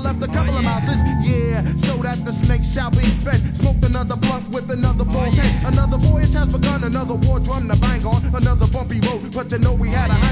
left a couple of mouses. Yeah, so that the snake shall be fed. Smoked another blunt with another ball head. Another voyage has begun, another war drum to bang on. Another bumpy road, but you know we had a